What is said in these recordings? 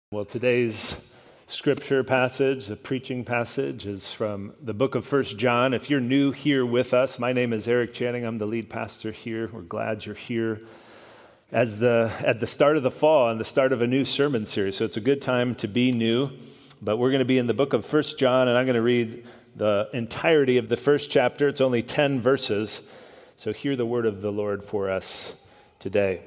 Well, today's scripture passage, the preaching passage, is from the book of 1 John. If you're new here with us, my name is Eric Channing. I'm the lead pastor here. We're glad you're here at the start of the fall and the start of a new sermon series. So it's a good time to be new. But we're going to be in the book of 1 John, and I'm going to read the entirety of the first chapter. It's only 10 verses. So hear the word of the Lord for us today.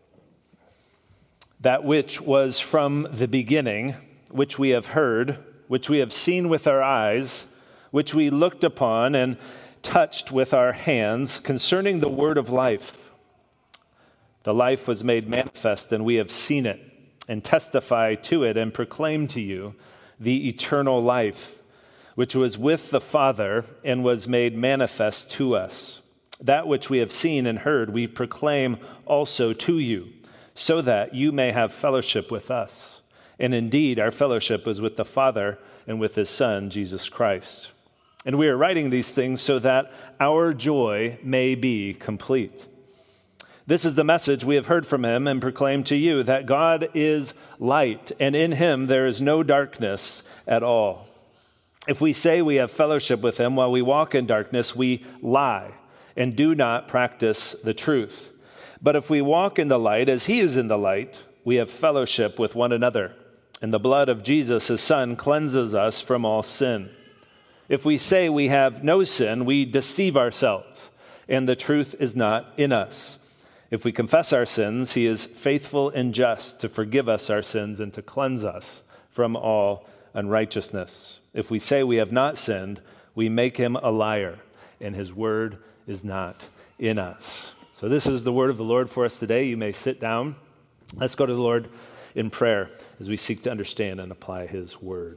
That which was from the beginning, which we have heard, which we have seen with our eyes, which we looked upon and touched with our hands, concerning the word of life. The life was made manifest, and we have seen it, and testify to it, and proclaim to you the eternal life, which was with the Father, and was made manifest to us. That which we have seen and heard, we proclaim also to you, so that you may have fellowship with us. And indeed, our fellowship is with the Father and with his Son, Jesus Christ. And we are writing these things so that our joy may be complete. This is the message we have heard from him and proclaim to you, that God is light, and in him there is no darkness at all. If we say we have fellowship with him while we walk in darkness, we lie and do not practice the truth. But if we walk in the light as he is in the light, we have fellowship with one another. And the blood of Jesus, his Son, cleanses us from all sin. If we say we have no sin, we deceive ourselves, and the truth is not in us. If we confess our sins, he is faithful and just to forgive us our sins and to cleanse us from all unrighteousness. If we say we have not sinned, we make him a liar, and his word is not in us. So this is the word of the Lord for us today. You may sit down. Let's go to the Lord in prayer as we seek to understand and apply his word.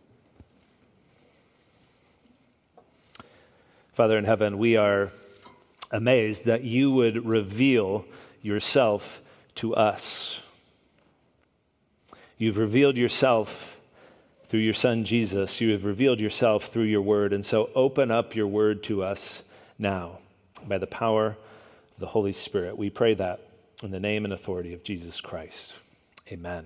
Father in heaven, we are amazed that you would reveal yourself to us. You've revealed yourself through your Son, Jesus. You have revealed yourself through your word. And so open up your word to us now by the power of the Holy Spirit. We pray that in the name and authority of Jesus Christ. Amen.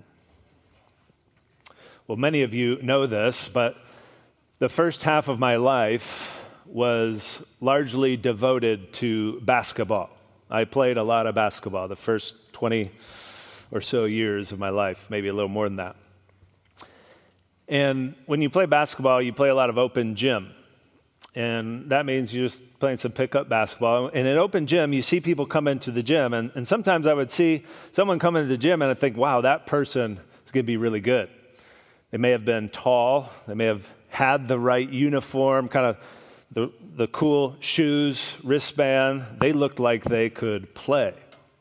Well, many of you know this, but the first half of my life was largely devoted to basketball. I played a lot of basketball the first 20 or so years of my life, maybe a little more than that. And when you play basketball, you play a lot of open gym. And that means you're just playing some pickup basketball. And in open gym, you see people come into the gym. And sometimes I would see someone come into the gym and I think, wow, that person is going to be really good. They may have been tall. They may have had the right uniform, kind of the cool shoes, wristband. They looked like they could play.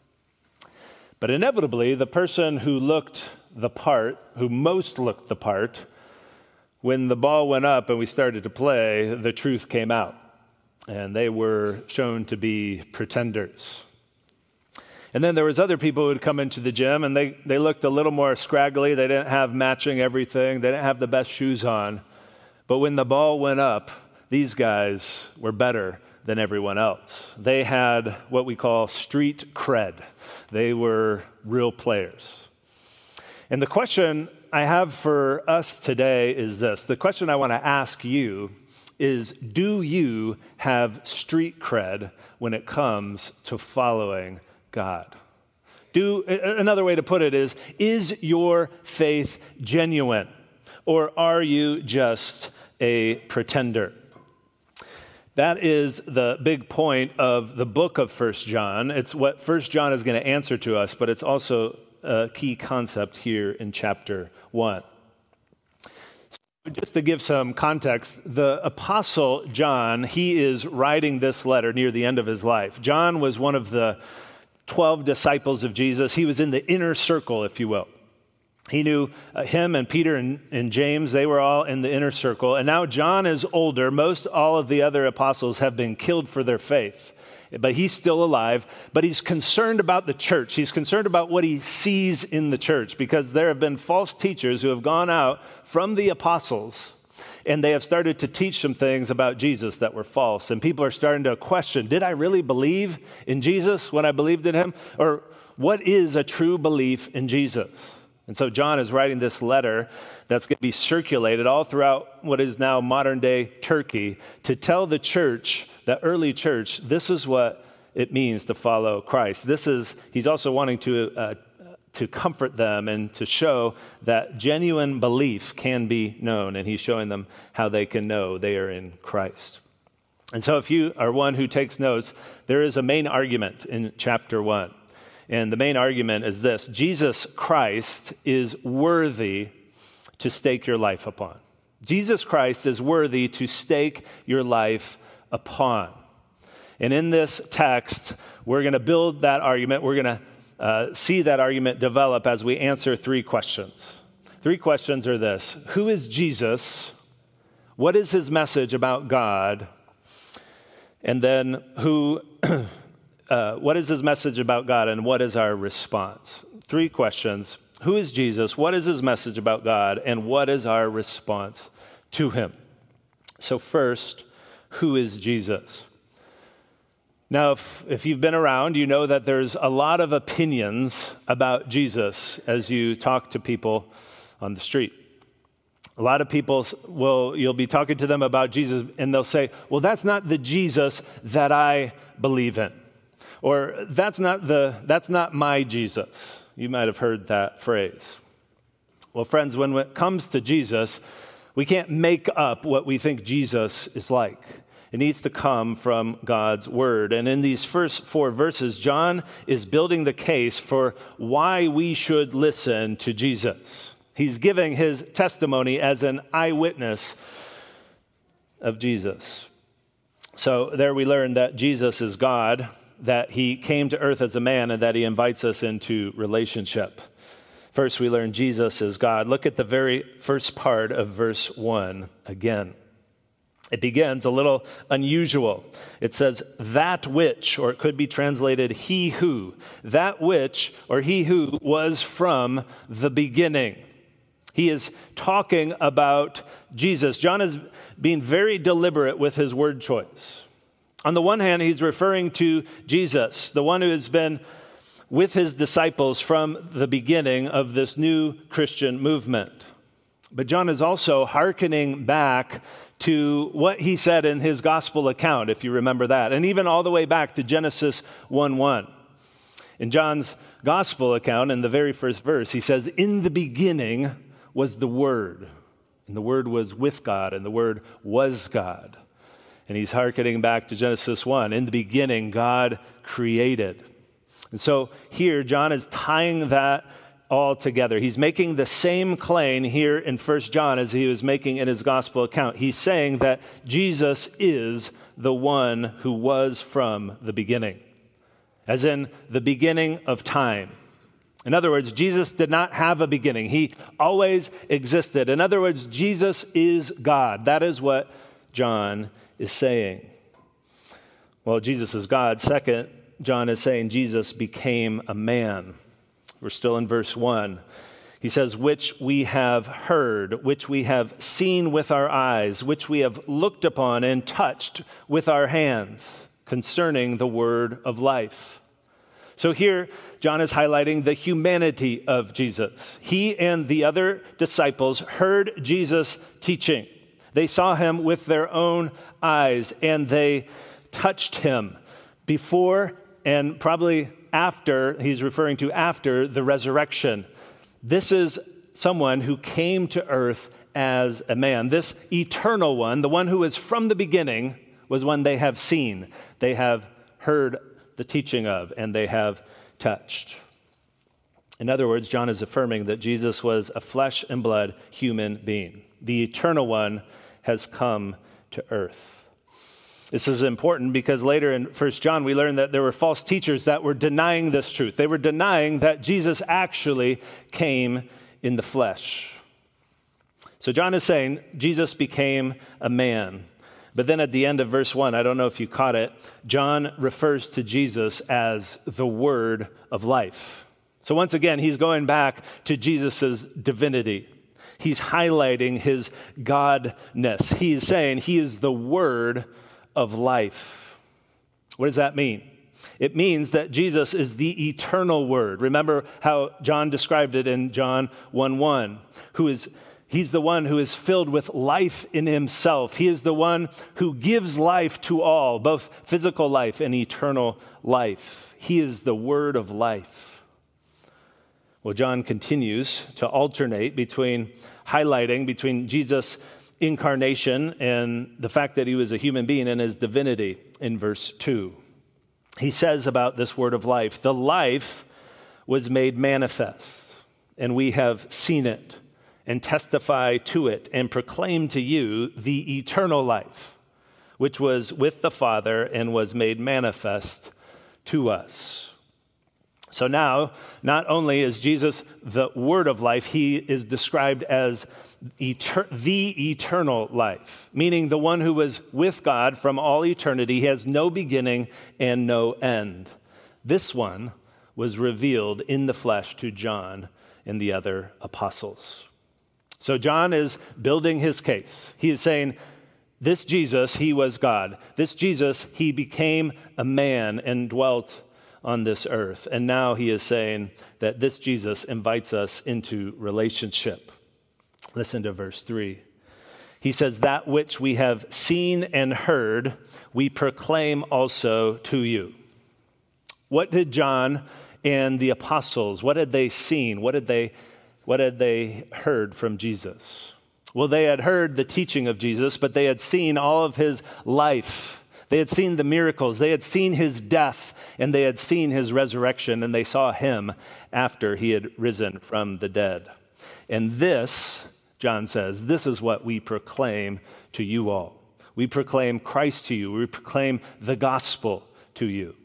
But inevitably, the person who looked the part, who most looked the part, when the ball went up and we started to play, the truth came out, and they were shown to be pretenders. And then there was other people who would come into the gym, and they looked a little more scraggly. They didn't have matching everything. They didn't have the best shoes on. But when the ball went up, these guys were better than everyone else. They had what we call street cred. They were real players. And the question I have for us today is this. The question I want to ask you is, do you have street cred when it comes to following God? Another way to put it is your faith genuine, or are you just a pretender? That is the big point of the book of 1 John. It's what 1 John is going to answer to us, but it's also a key concept here in chapter 1. So just to give some context, the Apostle John, he is writing this letter near the end of his life. John was one of the 12 disciples of Jesus. He was in the inner circle, if you will. He knew him and Peter and James. They were all in the inner circle. And now John is older. Most all of the other apostles have been killed for their faith. But he's still alive, but he's concerned about the church. He's concerned about what he sees in the church, because there have been false teachers who have gone out from the apostles, and they have started to teach some things about Jesus that were false. And people are starting to question, did I really believe in Jesus when I believed in him? Or what is a true belief in Jesus? And so John is writing this letter that's going to be circulated all throughout what is now modern-day Turkey to tell the church, the early church, this is what it means to follow Christ. He's also wanting to comfort them and to show that genuine belief can be known, and he's showing them how they can know they are in Christ. And so if you are one who takes notes, there is a main argument in chapter 1. And the main argument is this: Jesus Christ is worthy to stake your life upon. Jesus Christ is worthy to stake your life upon. And in this text, we're going to build that argument. We're going to see that argument develop as we answer 3 questions. 3 questions are this: who is Jesus? What is his message about God? And then what is his message about God, and what is our response? 3 questions. Who is Jesus? What is his message about God? And what is our response to him? So first, who is Jesus? Now, if you've been around, you know that there's a lot of opinions about Jesus as you talk to people on the street. A lot of people you'll be talking to them about Jesus, and they'll say, well, that's not the Jesus that I believe in. Or that's not my Jesus. You might have heard that phrase. Well, friends, when it comes to Jesus, we can't make up what we think Jesus is like. It needs to come from God's word. And in these first 4 verses, John is building the case for why we should listen to Jesus. He's giving his testimony as an eyewitness of Jesus. So there we learn that Jesus is God, that he came to earth as a man, and that he invites us into relationship. First, we learn Jesus is God. Look at the very first part of verse 1 again. It begins a little unusual. It says, that which, or it could be translated, he who. That which, or he who, was from the beginning. He is talking about Jesus. John is being very deliberate with his word choice. On the one hand, he's referring to Jesus, the one who has been with his disciples from the beginning of this new Christian movement. But John is also hearkening back to what he said in his gospel account, if you remember that, and even all the way back to Genesis 1:1. In John's gospel account, in the very first verse, he says, in the beginning was the Word, and the Word was with God, and the Word was God. And he's hearkening back to Genesis 1. In the beginning, God created. And so here, John is tying that all together. He's making the same claim here in 1 John as he was making in his gospel account. He's saying that Jesus is the one who was from the beginning, as in the beginning of time. In other words, Jesus did not have a beginning. He always existed. In other words, Jesus is God. That is what John is saying. Well, Jesus is God. Second, John is saying Jesus became a man. We're still in verse 1. He says, which we have heard, which we have seen with our eyes, which we have looked upon and touched with our hands, concerning the word of life. So here, John is highlighting the humanity of Jesus. He and the other disciples heard Jesus teaching. They saw him with their own eyes, and they touched him before and probably after, he's referring to after the resurrection. This is someone who came to earth as a man. This eternal one, the one who is from the beginning, was one they have seen, they have heard the teaching of, and they have touched. In other words, John is affirming that Jesus was a flesh and blood human being. The eternal one has come to earth. This is important because later in 1 John, we learn that there were false teachers that were denying this truth. They were denying that Jesus actually came in the flesh. So John is saying Jesus became a man. But then at the end of verse 1, I don't know if you caught it, John refers to Jesus as the Word of life. So once again, he's going back to Jesus' divinity. He's highlighting his godness. He is saying he is the Word of life. What does that mean? It means that Jesus is the eternal Word. Remember how John described it in John 1:1, He's the one who is filled with life in himself. He is the one who gives life to all, both physical life and eternal life. He is the Word of life. Well, John continues to alternate highlighting between Jesus' incarnation and the fact that he was a human being and his divinity in verse 2. He says about this Word of life, the life was made manifest, and we have seen it and testify to it and proclaim to you the eternal life, which was with the Father and was made manifest to us. So now, not only is Jesus the Word of life, he is described as the eternal life, meaning the one who was with God from all eternity. He has no beginning and no end. This one was revealed in the flesh to John and the other apostles. So John is building his case. He is saying, this Jesus, he was God. This Jesus, he became a man and dwelt on this earth. And now he is saying that this Jesus invites us into relationship. Listen to verse 3. He says, that which we have seen and heard, we proclaim also to you. What did John and the apostles, what had they seen? What had they heard from Jesus? Well, they had heard the teaching of Jesus, but they had seen all of his life. They had seen the miracles. They had seen his death, and they had seen his resurrection, and they saw him after he had risen from the dead. And this, John says, this is what we proclaim to you all. We proclaim Christ to you. We proclaim the gospel to you.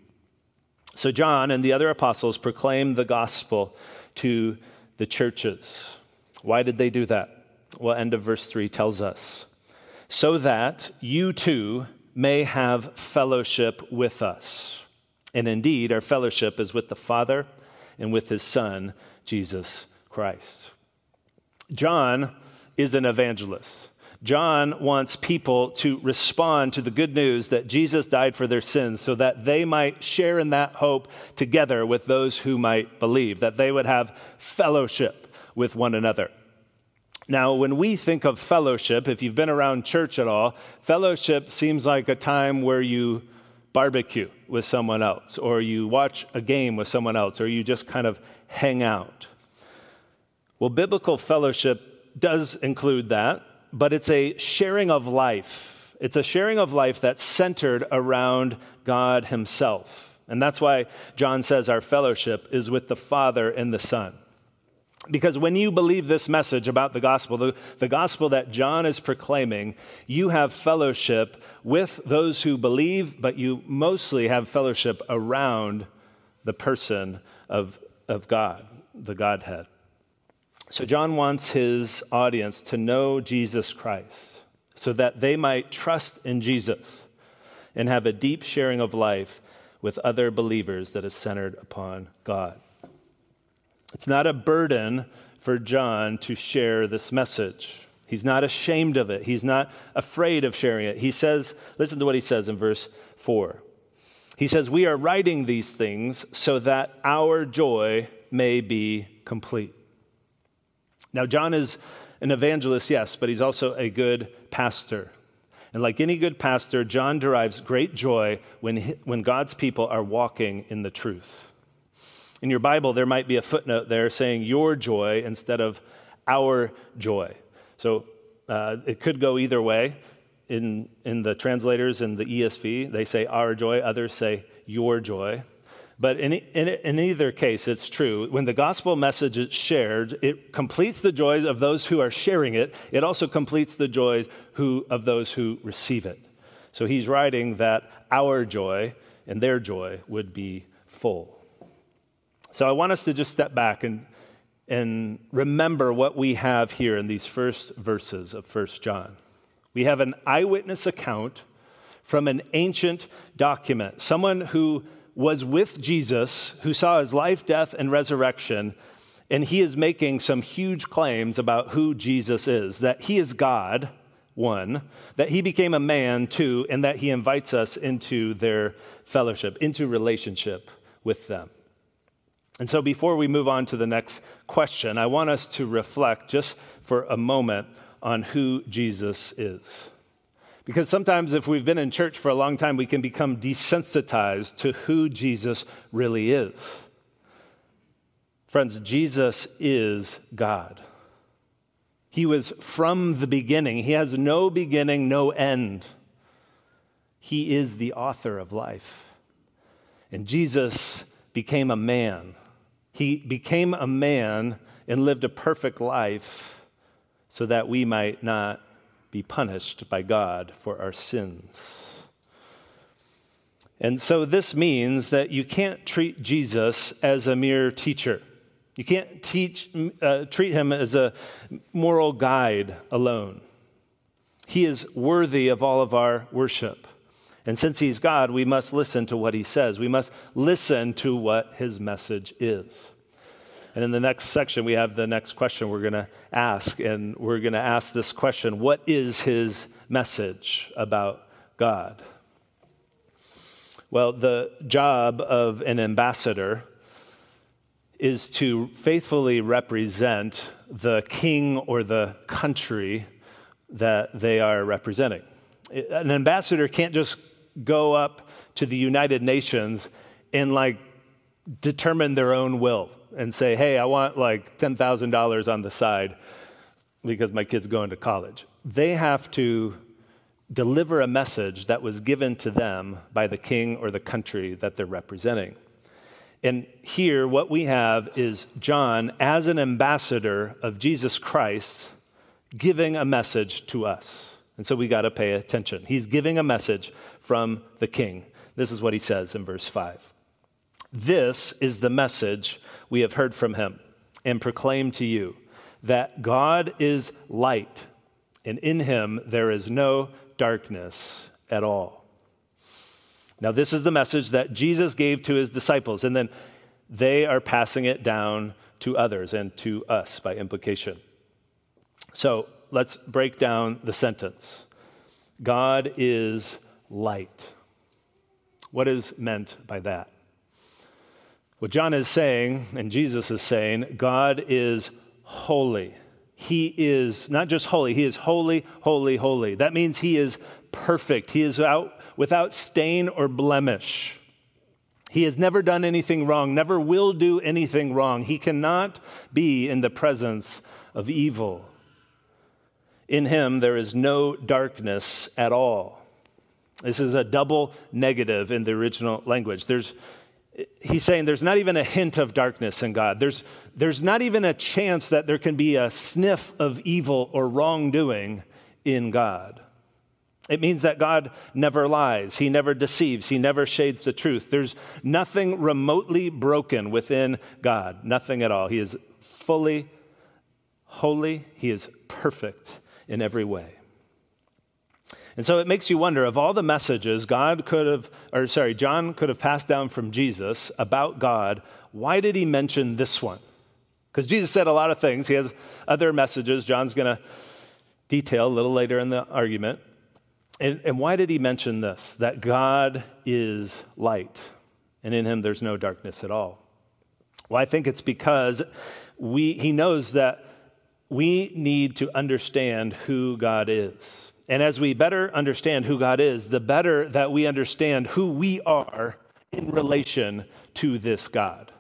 So John and the other apostles proclaimed the gospel to the churches. Why did they do that? Well, end of verse 3 tells us, so that you too may have fellowship with us. And indeed, our fellowship is with the Father and with his Son, Jesus Christ. John is an evangelist. John wants people to respond to the good news that Jesus died for their sins so that they might share in that hope together with those who might believe, that they would have fellowship with one another. Now, when we think of fellowship, if you've been around church at all, fellowship seems like a time where you barbecue with someone else, or you watch a game with someone else, or you just kind of hang out. Well, biblical fellowship does include that, but it's a sharing of life. It's a sharing of life that's centered around God himself. And that's why John says our fellowship is with the Father and the Son. Because when you believe this message about the gospel that John is proclaiming, you have fellowship with those who believe, but you mostly have fellowship around the person of God, the Godhead. So John wants his audience to know Jesus Christ so that they might trust in Jesus and have a deep sharing of life with other believers that is centered upon God. It's not a burden for John to share this message. He's not ashamed of it. He's not afraid of sharing it. He says, listen to what he says in verse 4. He says, we are writing these things so that our joy may be complete. Now, John is an evangelist, yes, but he's also a good pastor. And like any good pastor, John derives great joy when God's people are walking in the truth. In your Bible, there might be a footnote there saying your joy instead of our joy. So it could go either way. In the translators in the ESV, they say our joy, others say your joy. But in either case, it's true. When the gospel message is shared, it completes the joys of those who are sharing it. It also completes the joys of those who receive it. So he's writing that our joy and their joy would be full. So I want us to just step back and remember what we have here in these first verses of 1 John. We have an eyewitness account from an ancient document, someone who was with Jesus, who saw his life, death, and resurrection, and he is making some huge claims about who Jesus is, that he is God one, that he became a man too, and that he invites us into their fellowship, into relationship with them. And so before we move on to the next question, I want us to reflect just for a moment on who Jesus is. Because sometimes if we've been in church for a long time, we can become desensitized to who Jesus really is. Friends, Jesus is God. He was from the beginning. He has no beginning, no end. He is the author of life. And Jesus became a man. He became a man and lived a perfect life so that we might not be punished by God for our sins. And so this means that you can't treat Jesus as a mere teacher. You can't treat him as a moral guide alone. He is worthy of all of our worship. And since he's God, we must listen to what he says. We must listen to what his message is. And in the next section, we have the next question we're going to ask. And we're going to ask this question: what is his message about God? Well, the job of an ambassador is to faithfully represent the king or the country that they are representing. An ambassador can't just go up to the United Nations and determine their own will and say, hey, I want $10,000 on the side because my kid's going to college. They have to deliver a message that was given to them by the king or the country that they're representing. And here, what we have is John, as an ambassador of Jesus Christ, giving a message to us. And so we got to pay attention. He's giving a message from the king. This is what he says in verse 5. This is the message we have heard from him and proclaim to you, that God is light, and in him there is no darkness at all. Now, this is the message that Jesus gave to his disciples, and then they are passing it down to others and to us by implication. So let's break down the sentence. God is light. What is meant by that? What John is saying, and Jesus is saying, God is holy. He is not just holy, he is holy, holy, holy. That means he is perfect. He is without stain or blemish. He has never done anything wrong, never will do anything wrong. He cannot be in the presence of evil. In him, there is no darkness at all. This is a double negative in the original language. He's saying there's not even a hint of darkness in God. There's not even a chance that there can be a sniff of evil or wrongdoing in God. It means that God never lies. He never deceives. He never shades the truth. There's nothing remotely broken within God, nothing at all. He is fully holy. He is perfect in every way. And so it makes you wonder, of all the messages John could have passed down from Jesus about God, why did he mention this one? Because Jesus said a lot of things. He has other messages John's going to detail a little later in the argument. And why did he mention this? That God is light, and in him there's no darkness at all. Well, I think it's because he knows that we need to understand who God is. And as we better understand who God is, the better that we understand who we are in relation to this God.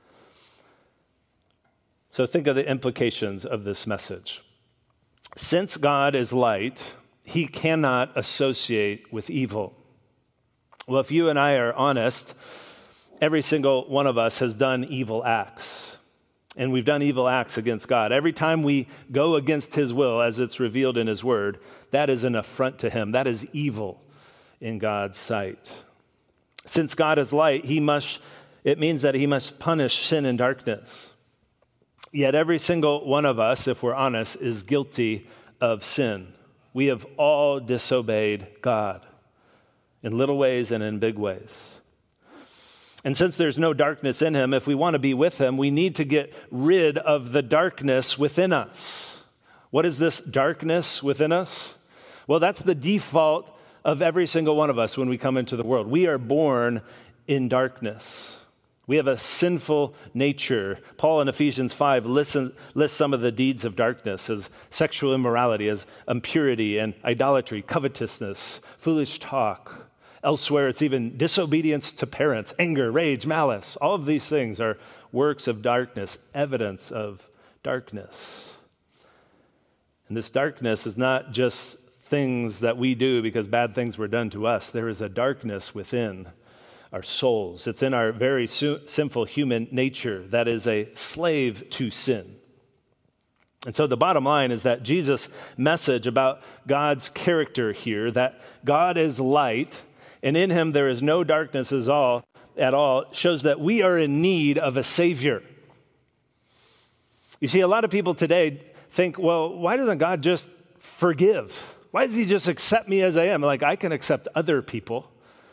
So think of the implications of this message. Since God is light, he cannot associate with evil. Well, if you and I are honest, every single one of us has done evil acts. And we've done evil acts against God. Every time we go against his will, as it's revealed in his word, that is an affront to him. That is evil in God's sight. Since God is light, it means that he must punish sin and darkness. Yet every single one of us, if we're honest, is guilty of sin. We have all disobeyed God in little ways and in big ways. And since there's no darkness in him, if we want to be with him, we need to get rid of the darkness within us. What is this darkness within us? Well, that's the default of every single one of us when we come into the world. We are born in darkness. We have a sinful nature. Paul in Ephesians 5 lists some of the deeds of darkness as sexual immorality, as impurity and idolatry, covetousness, foolish talk. Elsewhere, it's even disobedience to parents, anger, rage, malice. All of these things are works of darkness, evidence of darkness. And this darkness is not just things that we do because bad things were done to us. There is a darkness within our souls. It's in our very sinful human nature that is a slave to sin. And so the bottom line is that Jesus' message about God's character here, that God is light, and in him there is no darkness at all, shows that we are in need of a Savior. You see, a lot of people today think, well, why doesn't God just forgive? Why does he just accept me as I am? Like, I can accept other people.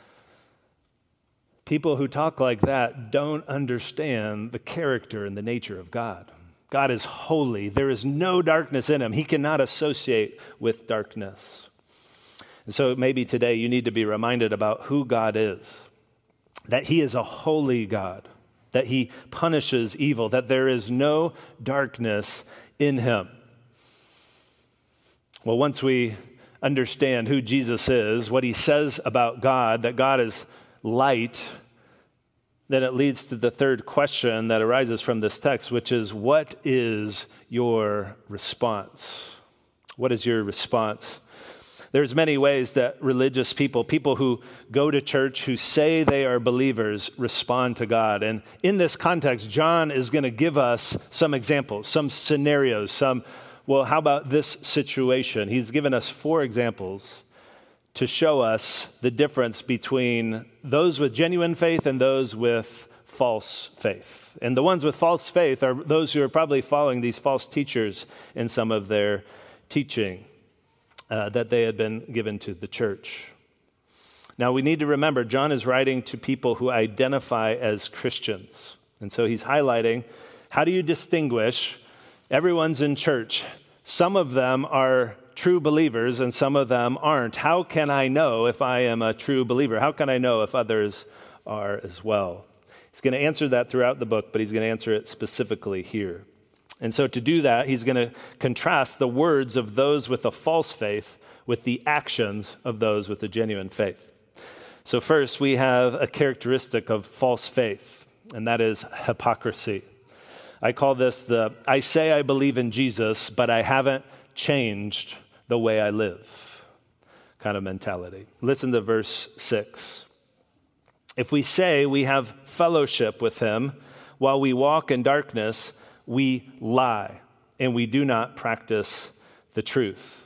People who talk like that don't understand the character and the nature of God. God is holy. There is no darkness in him. He cannot associate with darkness. And so maybe today you need to be reminded about who God is, that he is a holy God, that he punishes evil, that there is no darkness in him. Well, once we understand who Jesus is, what he says about God, that God is light, then it leads to the third question that arises from this text, which is, what is your response? What is your response? There's many ways that religious people who go to church, who say they are believers, respond to God. And in this context, John is going to give us some examples, some scenarios, well, how about this situation? He's given us 4 examples to show us the difference between those with genuine faith and those with false faith. And the ones with false faith are those who are probably following these false teachers in some of their teaching that they had been given to the church. Now, we need to remember, John is writing to people who identify as Christians. And so he's highlighting, how do you distinguish? Everyone's in church. Some of them are true believers and some of them aren't. How can I know if I am a true believer? How can I know if others are as well? He's going to answer that throughout the book, but he's going to answer it specifically here. And so to do that, he's going to contrast the words of those with a false faith with the actions of those with a genuine faith. So first, we have a characteristic of false faith, and that is hypocrisy. I call this I say I believe in Jesus, but I haven't changed the way I live kind of mentality. Listen to verse 6. If we say we have fellowship with him while we walk in darkness, we lie and we do not practice the truth.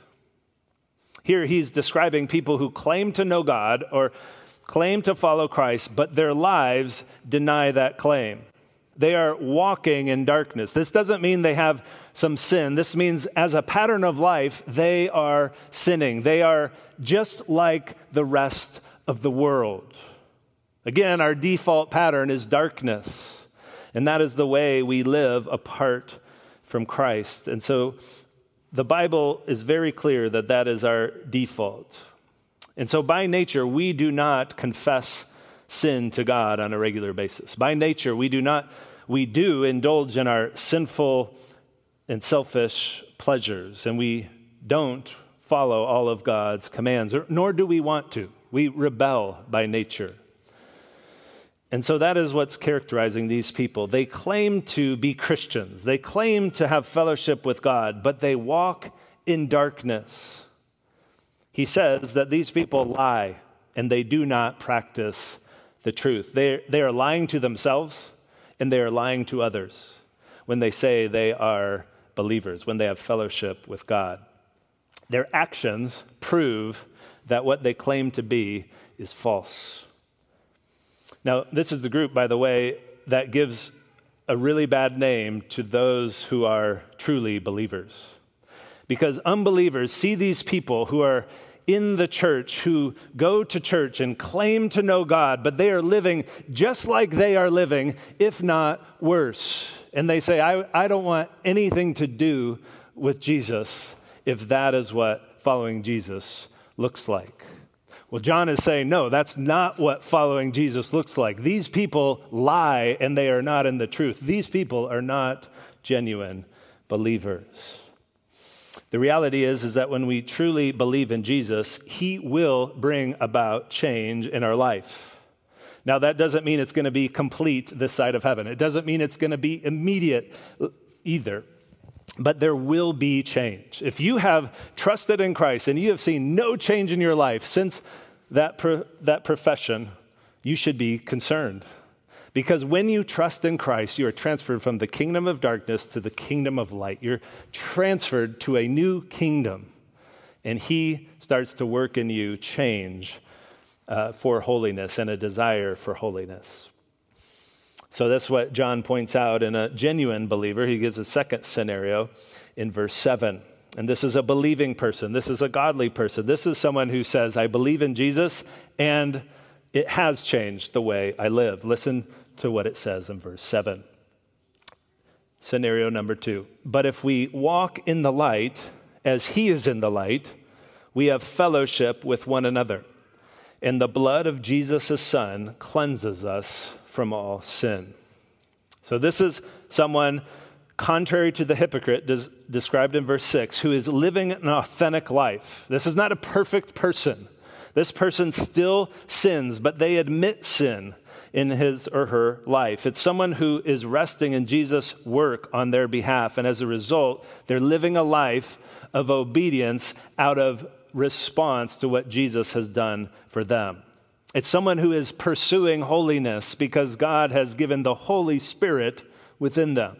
Here he's describing people who claim to know God or claim to follow Christ, but their lives deny that claim. They are walking in darkness. This doesn't mean they have some sin. This means as a pattern of life, they are sinning. They are just like the rest of the world. Again, our default pattern is darkness, and that is the way we live apart from Christ. And so the Bible is very clear that that is our default. And so by nature, we do not confess sin to God on a regular basis. By nature, we do indulge in our sinful and selfish pleasures, and we don't follow all of God's commands, nor do we want to. We rebel by nature. And so that is what's characterizing these people. They claim to be Christians. They claim to have fellowship with God, but they walk in darkness. He says that these people lie and they do not practice the truth. They are lying to themselves and they are lying to others when they say they are believers, when they have fellowship with God. Their actions prove that what they claim to be is false. Now, this is the group, by the way, that gives a really bad name to those who are truly believers. Because unbelievers see these people who are in the church, who go to church and claim to know God, but they are living just like they are living, if not worse. And they say, I don't want anything to do with Jesus if that is what following Jesus looks like. Well, John is saying, no, that's not what following Jesus looks like. These people lie and they are not in the truth. These people are not genuine believers. The reality is that when we truly believe in Jesus, he will bring about change in our life. Now, that doesn't mean it's going to be complete this side of heaven. It doesn't mean it's going to be immediate either. But there will be change. If you have trusted in Christ and you have seen no change in your life since that profession, you should be concerned. Because when you trust in Christ, you are transferred from the kingdom of darkness to the kingdom of light. You're transferred to a new kingdom, and he starts to work in you change for holiness and a desire for holiness. So that's what John points out in a genuine believer. He gives a second scenario in verse 7. And this is a believing person. This is a godly person. This is someone who says, I believe in Jesus, and it has changed the way I live. Listen to what it says in verse 7. Scenario number 2. But if we walk in the light, as he is in the light, we have fellowship with one another. And the blood of Jesus' Son cleanses us from all sin. So this is someone, contrary to the hypocrite described in verse 6, who is living an authentic life. This is not a perfect person. This person still sins, but they admit sin in his or her life. It's someone who is resting in Jesus' work on their behalf, and as a result, they're living a life of obedience out of response to what Jesus has done for them. It's someone who is pursuing holiness because God has given the Holy Spirit within them.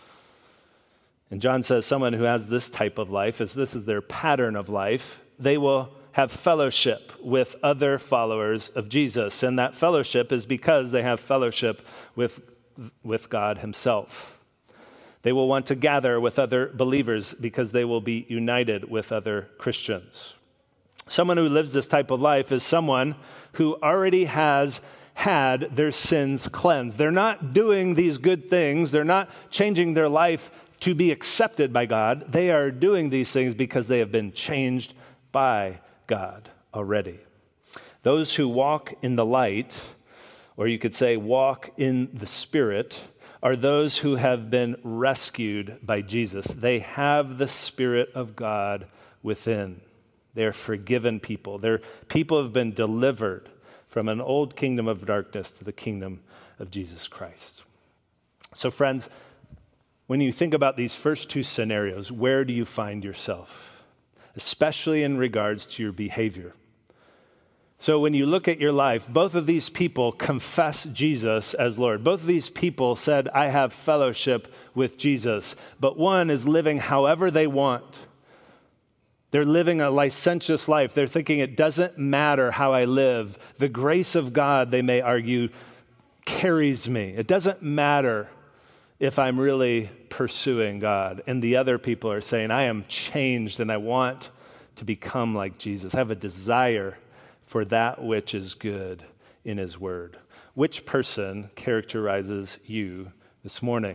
And John says someone who has this type of life, if this is their pattern of life, they will have fellowship with other followers of Jesus. And that fellowship is because they have fellowship with God himself. They will want to gather with other believers because they will be united with other Christians. Someone who lives this type of life is someone who already has had their sins cleansed. They're not doing these good things. They're not changing their life to be accepted by God. They are doing these things because they have been changed by God already. Those who walk in the light, or you could say walk in the Spirit, are those who have been rescued by Jesus. They have the Spirit of God within. They're forgiven people. They're people who have been delivered from an old kingdom of darkness to the kingdom of Jesus Christ. So friends, when you think about these first two scenarios, where do you find yourself? Especially in regards to your behavior. So when you look at your life, both of these people confess Jesus as Lord. Both of these people said, I have fellowship with Jesus. But one is living however they want. They're living a licentious life. They're thinking it doesn't matter how I live. The grace of God, they may argue, carries me. It doesn't matter if I'm really pursuing God. And the other people are saying, I am changed and I want to become like Jesus. I have a desire for that which is good in his word. Which person characterizes you this morning?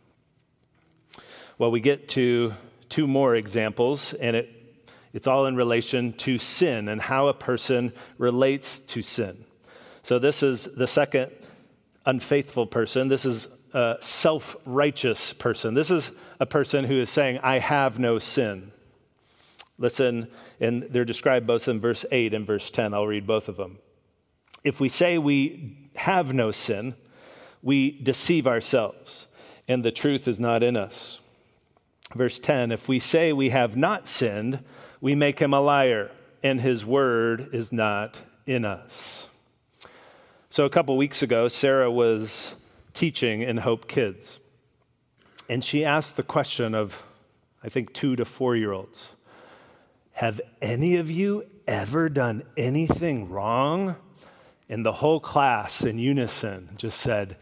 Well, we get to two more examples, and it's all in relation to sin and how a person relates to sin. So this is the second unfaithful person. This is a self-righteous person. This is a person who is saying, I have no sin. Listen, and they're described both in verse 8 and verse 10. I'll read both of them. If we say we have no sin, we deceive ourselves, and the truth is not in us. Verse 10, if we say we have not sinned, we make him a liar, and his word is not in us. So a couple weeks ago, Sarah was teaching in Hope Kids, and she asked the question of, I think, 2 to 4-year-olds. Have any of you ever done anything wrong? And the whole class in unison just said,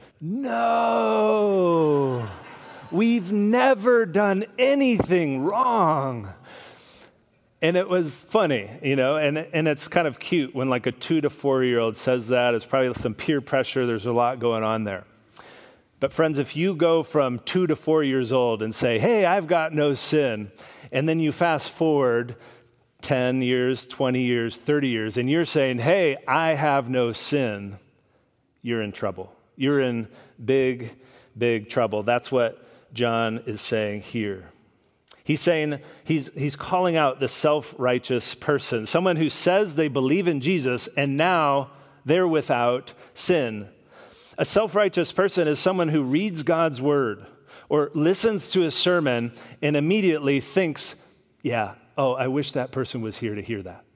no, we've never done anything wrong. And it was funny, and it's kind of cute when like a 2 to 4-year-old says that. It's probably some peer pressure. There's a lot going on there. But friends, if you go from 2 to 4 years old and say, hey, I've got no sin, and then you fast forward 10 years, 20 years, 30 years, and you're saying, hey, I have no sin, you're in trouble. You're in big, big trouble. That's what John is saying here. He's saying, he's calling out the self-righteous person, someone who says they believe in Jesus and now they're without sin. A self-righteous person is someone who reads God's word or listens to a sermon and immediately thinks, yeah, oh, I wish that person was here to hear that.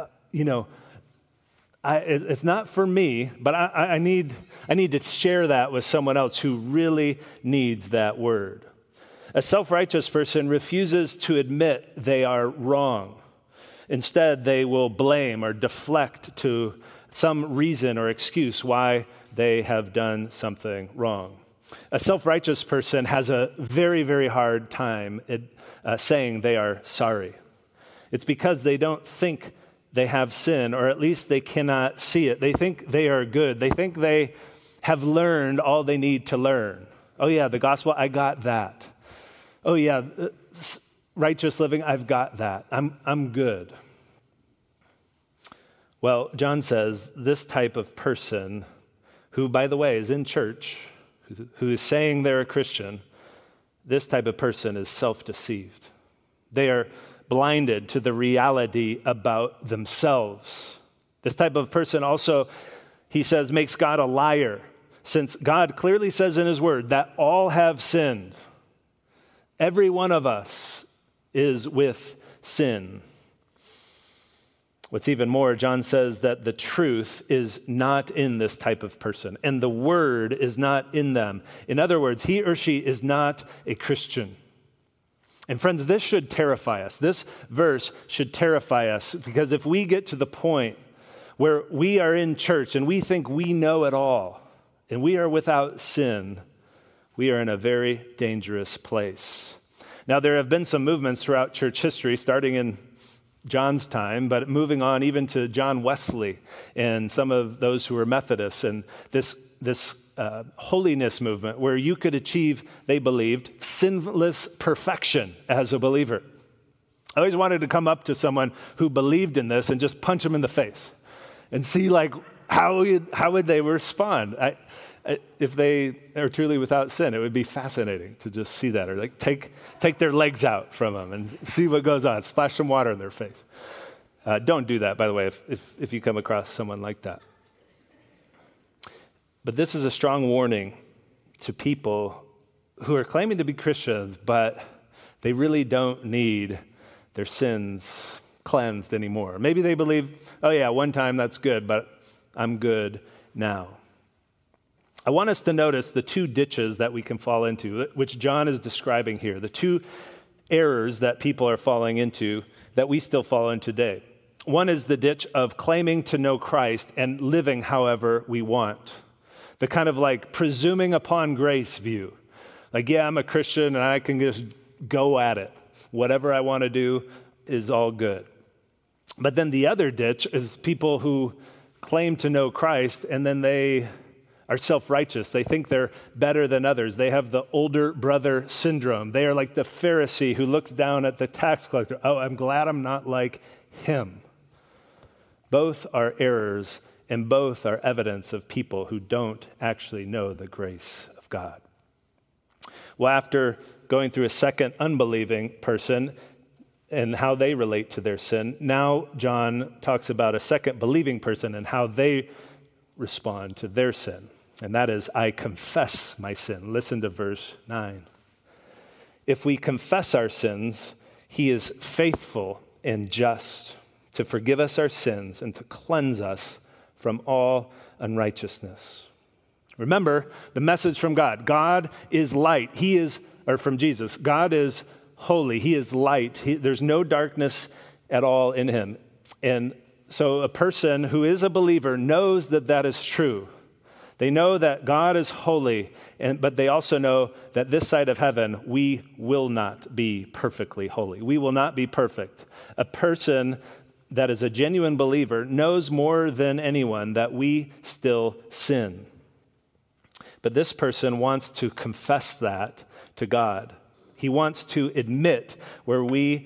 It's not for me, but I need to share that with someone else who really needs that word. A self-righteous person refuses to admit they are wrong. Instead, they will blame or deflect to some reason or excuse why they have done something wrong. A self-righteous person has a very, very hard time saying they are sorry. It's because they don't think they have sin, or at least they cannot see it. They think they are good. They think they have learned all they need to learn. Oh yeah, the gospel, I got that. Oh yeah, righteous living, I've got that. I'm good. Well, John says this type of person, who, by the way, is in church, who is saying they're a Christian, this type of person is self-deceived. They are blinded to the reality about themselves. This type of person also, he says, makes God a liar, since God clearly says in his word that all have sinned. Every one of us is with sin. What's even more, John says that the truth is not in this type of person, and the word is not in them. In other words, he or she is not a Christian. And friends, this should terrify us. This verse should terrify us, because if we get to the point where we are in church and we think we know it all, and we are without sin, we are in a very dangerous place. Now, there have been some movements throughout church history, starting in John's time, but moving on even to John Wesley and some of those who were Methodists, and this holiness movement where you could achieve, they believed, sinless perfection as a believer. I always wanted to come up to someone who believed in this and just punch them in the face and see how would they respond. If they are truly without sin, it would be fascinating to just see that, or take their legs out from them and see what goes on, splash some water in their face. Don't do that, by the way, if you come across someone like that. But this is a strong warning to people who are claiming to be Christians, but they really don't need their sins cleansed anymore. Maybe they believe, oh yeah, one time that's good, but I'm good now. I want us to notice the two ditches that we can fall into, which John is describing here, the two errors that people are falling into that we still fall in today. One is the ditch of claiming to know Christ and living however we want. The kind of presuming upon grace view. Yeah, I'm a Christian and I can just go at it. Whatever I want to do is all good. But then the other ditch is people who claim to know Christ and then they are self-righteous. They think they're better than others. They have the older brother syndrome. They are like the Pharisee who looks down at the tax collector. Oh, I'm glad I'm not like him. Both are errors, and both are evidence of people who don't actually know the grace of God. Well, after going through a second unbelieving person and how they relate to their sin, now John talks about a second believing person and how they respond to their sin. And that is, I confess my sin. Listen to verse 9. If we confess our sins, he is faithful and just to forgive us our sins and to cleanse us from all unrighteousness. Remember the message from God. God is light. From Jesus. God is holy. He is light. There's no darkness at all in him. And so a person who is a believer knows that that is true. They know that God is holy, but they also know that this side of heaven, we will not be perfectly holy. We will not be perfect. A person that is a genuine believer knows more than anyone that we still sin. But this person wants to confess that to God. He wants to admit where we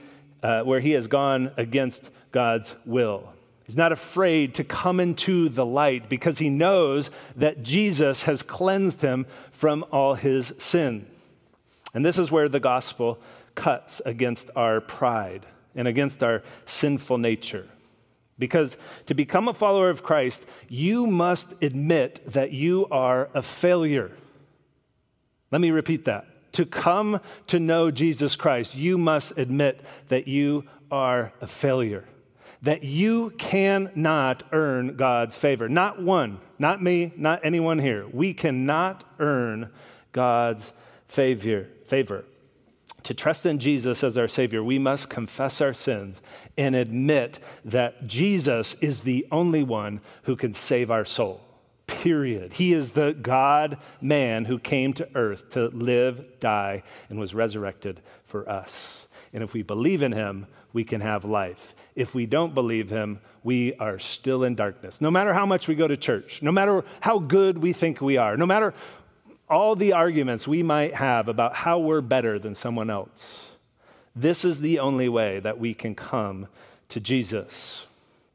where he has gone against God's will. He's not afraid to come into the light because he knows that Jesus has cleansed him from all his sin. And this is where the gospel cuts against our pride and against our sinful nature. Because to become a follower of Christ, you must admit that you are a failure. Let me repeat that. To come to know Jesus Christ, you must admit that you are a failure. That you cannot earn God's favor. Not one, not me, not anyone here. We cannot earn God's favor. To trust in Jesus as our Savior, we must confess our sins and admit that Jesus is the only one who can save our soul. Period. He is the God-man who came to earth to live, die, and was resurrected for us. And if we believe in him, we can have life. If we don't believe him, we are still in darkness. No matter how much we go to church, no matter how good we think we are, no matter all the arguments we might have about how we're better than someone else, this is the only way that we can come to Jesus.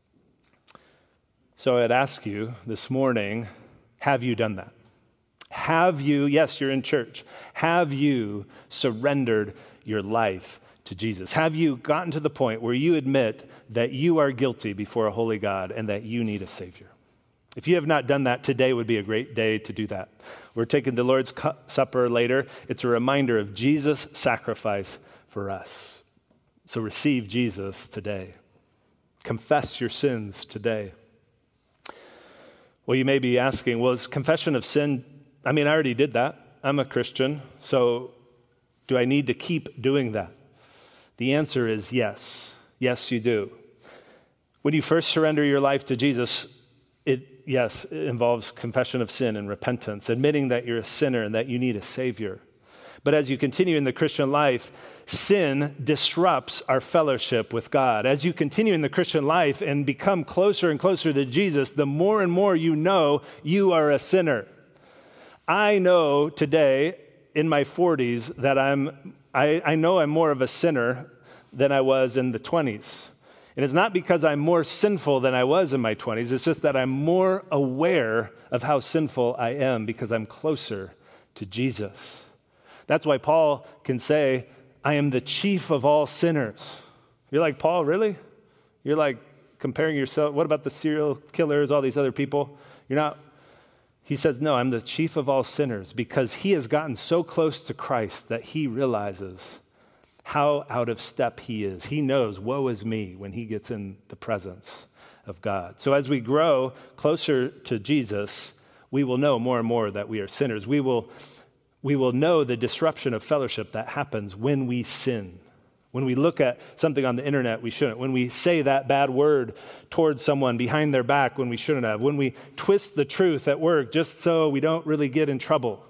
So I'd ask you this morning, have you done that? Have you, yes, you're in church, have you surrendered your life to Jesus? Have you gotten to the point where you admit that you are guilty before a holy God and that you need a Savior? If you have not done that, today would be a great day to do that. We're taking the Lord's Supper later. It's a reminder of Jesus' sacrifice for us. So receive Jesus today. Confess your sins today. Well, you may be asking, well, is confession of sin, I already did that. I'm a Christian, so do I need to keep doing that? The answer is yes. Yes, you do. When you first surrender your life to Jesus, it involves confession of sin and repentance, admitting that you're a sinner and that you need a Savior. But as you continue in the Christian life, sin disrupts our fellowship with God. As you continue in the Christian life and become closer and closer to Jesus, the more and more you know you are a sinner. I know today in my 40s that I know I'm more of a sinner than I was in the 20s. And it's not because I'm more sinful than I was in my 20s. It's just that I'm more aware of how sinful I am because I'm closer to Jesus. That's why Paul can say, I am the chief of all sinners. You're like, Paul, really? You're like comparing yourself, what about the serial killers, all these other people? You're not. He says, no, I'm the chief of all sinners because he has gotten so close to Christ that he realizes how out of step he is. He knows, woe is me, when he gets in the presence of God. So as we grow closer to Jesus, we will know more and more that we are sinners. We will know the disruption of fellowship that happens when we sin. When we look at something on the internet we shouldn't. When we say that bad word towards someone behind their back when we shouldn't have. When we twist the truth at work just so we don't really get in trouble.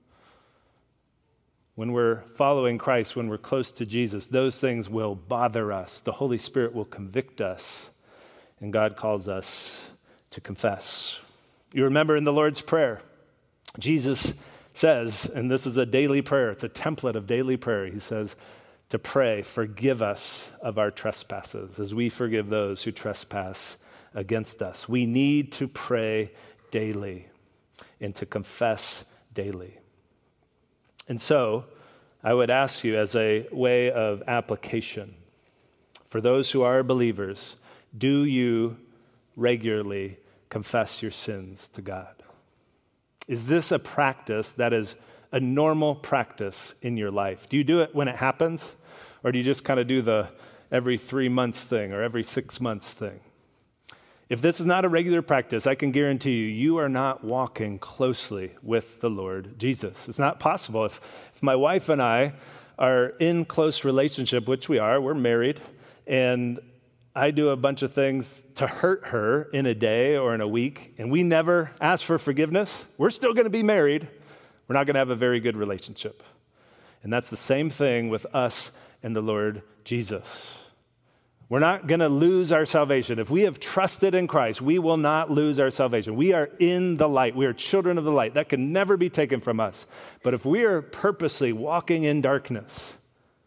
When we're following Christ, when we're close to Jesus, those things will bother us. The Holy Spirit will convict us, and God calls us to confess. You remember in the Lord's Prayer, Jesus says, and this is a daily prayer, it's a template of daily prayer. He says to pray, forgive us of our trespasses as we forgive those who trespass against us. We need to pray daily and to confess daily. And so, I would ask you as a way of application, for those who are believers, do you regularly confess your sins to God? Is this a practice that is a normal practice in your life? Do you do it when it happens? Or do you just kind of do the every 3 months thing or every 6 months thing? If this is not a regular practice, I can guarantee you, you are not walking closely with the Lord Jesus. It's not possible. If my wife and I are in close relationship, which we are, we're married, and I do a bunch of things to hurt her in a day or in a week, and we never ask for forgiveness, we're still going to be married. We're not going to have a very good relationship. And that's the same thing with us and the Lord Jesus. We're not going to lose our salvation. If we have trusted in Christ, we will not lose our salvation. We are in the light. We are children of the light. That can never be taken from us. But if we are purposely walking in darkness,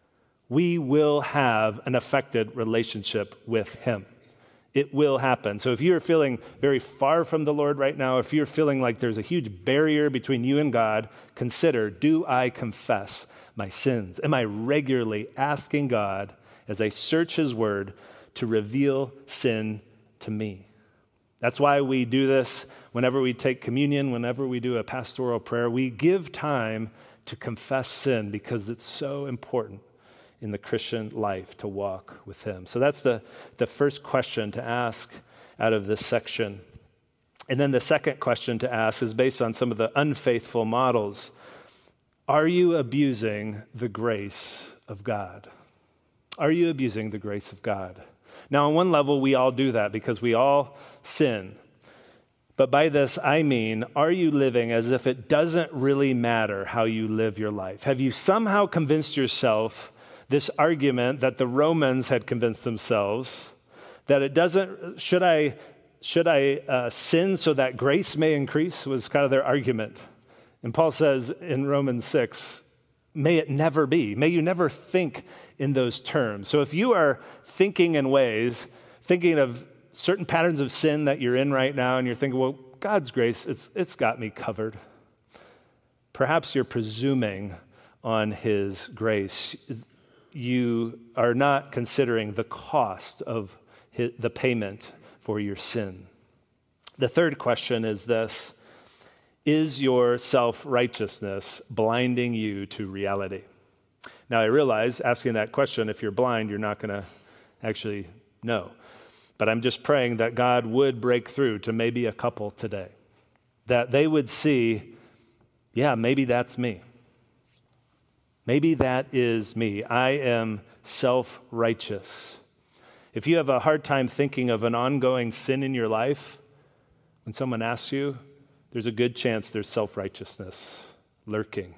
we will have an affected relationship with him. It will happen. So if you're feeling very far from the Lord right now, if you're feeling like there's a huge barrier between you and God, consider, do I confess my sins? Am I regularly asking God, as I search his word, to reveal sin to me? That's why we do this whenever we take communion, whenever we do a pastoral prayer. We give time to confess sin because it's so important in the Christian life to walk with him. So that's the first question to ask out of this section. And then the second question to ask is based on some of the unfaithful models. Are you abusing the grace of God? Are you abusing the grace of God? Now, on one level, we all do that because we all sin. But by this, I mean, are you living as if it doesn't really matter how you live your life? Have you somehow convinced yourself this argument that the Romans had convinced themselves, that it doesn't, should I sin so that grace may increase, was kind of their argument. And Paul says in Romans 6, may it never be. May you never think in those terms. So if you are thinking in ways, thinking of certain patterns of sin that you're in right now, and you're thinking, well, God's grace, it's got me covered. Perhaps you're presuming on his grace. You are not considering the cost of the payment for your sin. The third question is this: is your self-righteousness blinding you to reality? Now, I realize asking that question, if you're blind, you're not going to actually know. But I'm just praying that God would break through to maybe a couple today, that they would see, yeah, maybe that's me. Maybe that is me. I am self-righteous. If you have a hard time thinking of an ongoing sin in your life, when someone asks you, there's a good chance there's self-righteousness lurking.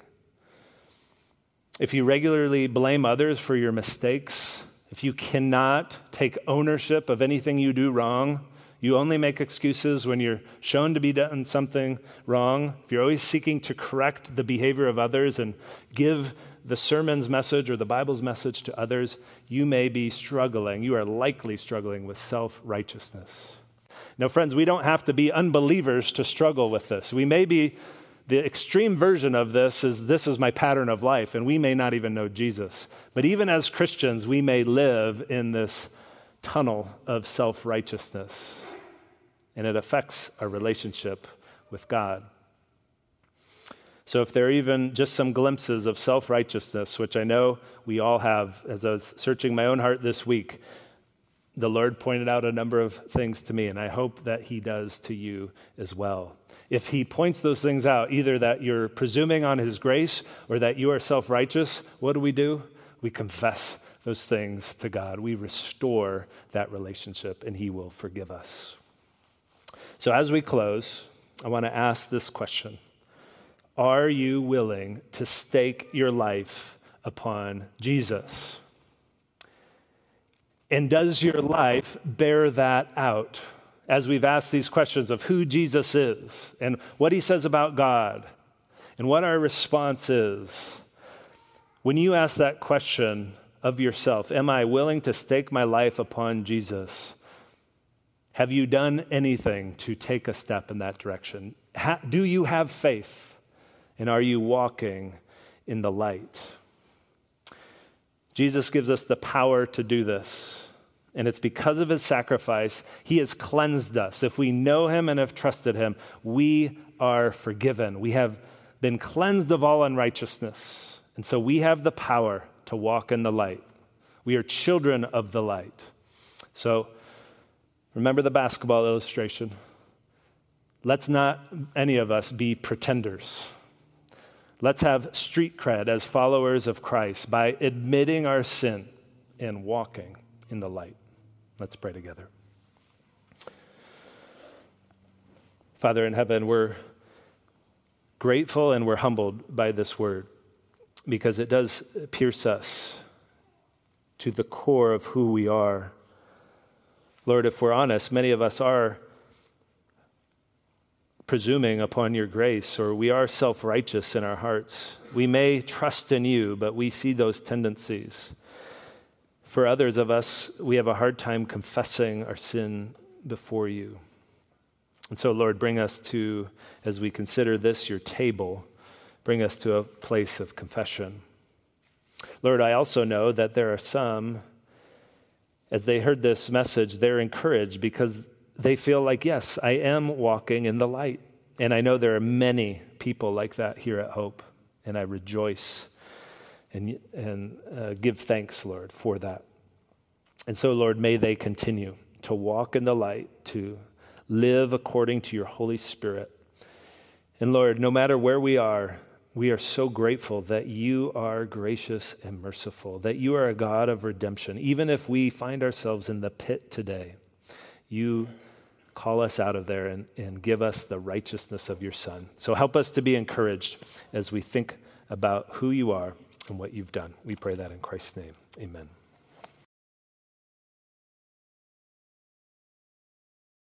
If you regularly blame others for your mistakes, if you cannot take ownership of anything you do wrong, you only make excuses when you're shown to be done something wrong, if you're always seeking to correct the behavior of others and give the sermon's message or the Bible's message to others, you may be struggling. You are likely struggling with self-righteousness. Now, friends, we don't have to be unbelievers to struggle with this. We may be, the extreme version of this is my pattern of life, and we may not even know Jesus. But even as Christians, we may live in this tunnel of self-righteousness, and it affects our relationship with God. So if there are even just some glimpses of self-righteousness, which I know we all have, as I was searching my own heart this week, the Lord pointed out a number of things to me, and I hope that he does to you as well. If he points those things out, either that you're presuming on his grace or that you are self-righteous, what do? We confess those things to God. We restore that relationship, and he will forgive us. So as we close, I want to ask this question. Are you willing to stake your life upon Jesus? And does your life bear that out? As we've asked these questions of who Jesus is and what he says about God and what our response is. When you ask that question of yourself, am I willing to stake my life upon Jesus? Have you done anything to take a step in that direction? Do you have faith? And are you walking in the light? Jesus gives us the power to do this. And it's because of his sacrifice, he has cleansed us. If we know him and have trusted him, we are forgiven. We have been cleansed of all unrighteousness. And so we have the power to walk in the light. We are children of the light. So remember the basketball illustration. Let's not, any of us, be pretenders. Let's have street cred as followers of Christ by admitting our sin and walking in the light. Let's pray together. Father in heaven, we're grateful and we're humbled by this word because it does pierce us to the core of who we are. Lord, if we're honest, many of us are presuming upon your grace, or we are self-righteous in our hearts. We may trust in you, but we see those tendencies. For others of us, we have a hard time confessing our sin before you. And so, Lord, bring us to, as we consider this, your table, bring us to a place of confession. Lord, I also know that there are some, as they heard this message, they're encouraged because they feel like, yes, I am walking in the light. And I know there are many people like that here at Hope, and I rejoice and give thanks, Lord, for that. And so, Lord, may they continue to walk in the light, to live according to your Holy Spirit. And Lord, no matter where we are so grateful that you are gracious and merciful, that you are a God of redemption. Even if we find ourselves in the pit today, you call us out of there and give us the righteousness of your Son. So help us to be encouraged as we think about who you are and what you've done. We pray that in Christ's name. Amen.